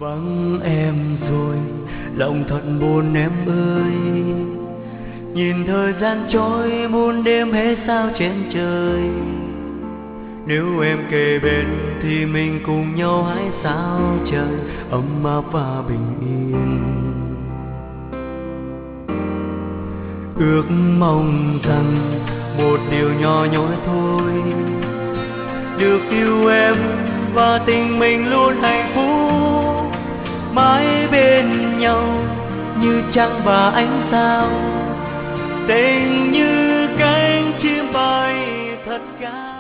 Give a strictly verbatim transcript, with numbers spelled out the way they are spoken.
Vắng em rồi, lòng thật buồn em ơi. Nhìn thời gian trôi, muôn đêm hết sao trên trời. Nếu em kề bên thì mình cùng nhau hái sao trời ấm áp và bình yên. Ước mong rằng một điều nhỏ nhoi thôi, được yêu em và tình mình luôn hạnh phúc, mãi bên nhau như trăng và ánh sao, tình như cánh chim bay thật cao.